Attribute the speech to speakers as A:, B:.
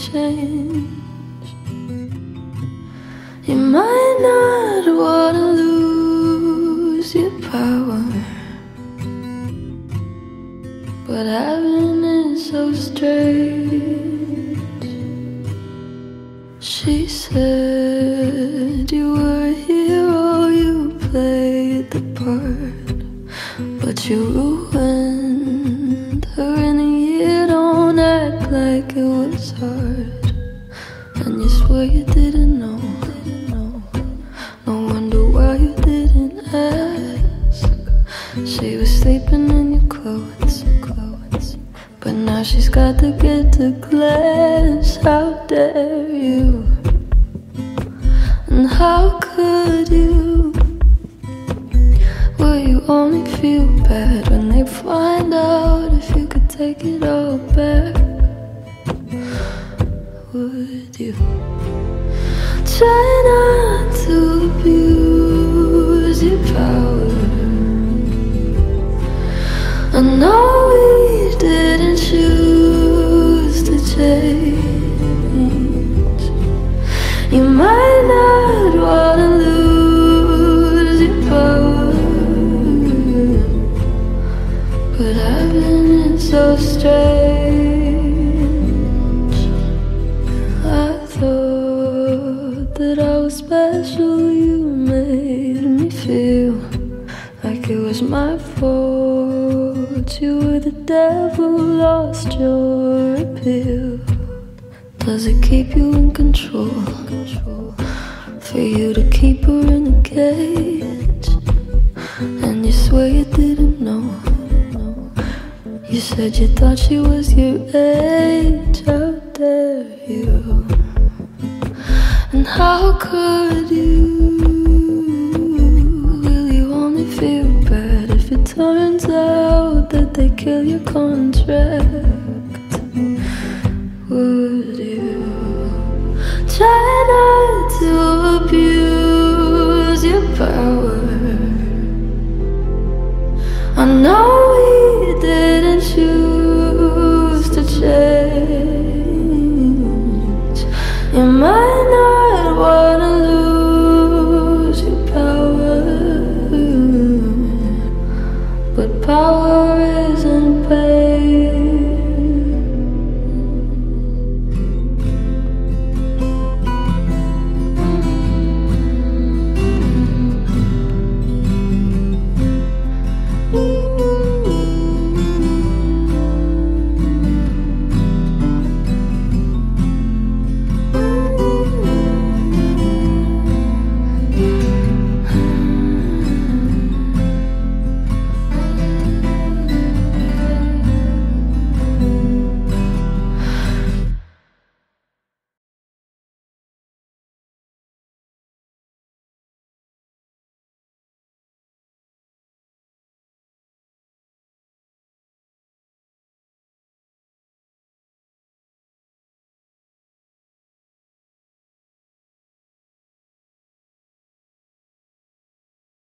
A: change. You might not wanna lose your power, but having it so strange. She said you were a hero, you played the part, but you ruined her in a year. Don't act like it was hard, and you swear you didn't know. No wonder why you didn't ask. She was sleeping in your clothes, but now she's got to get to class. How dare you? And how could you? Will you only feel bad when they find out if you could take it all back? Would you try not to abuse your power? I know we didn't choose to change. You might not wanna lose your power, but having it so strange. I thought that I was special. You made me feel like it was my fault. You were the devil, lost your appeal. Does it keep you in control? For you to keep her in a cage, and you swear you didn't know. You said you thought she was your age. How dare you? And how could you? Will you only feel bad if it turns out that they kill your contract? Would you try